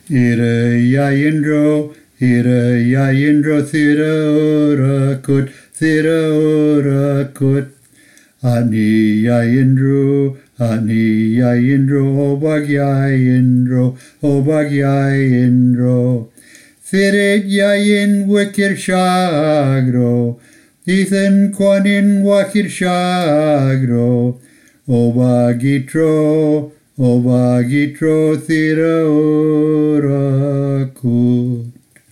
Ira Yayindro, Thira Ora Kut. Ani Yayindro, Obag Yayindro. Thirit Yayin Wikir Shagro, Ethan Kwanin Wakir Shagro. Obagitro, Thira Ora Kut.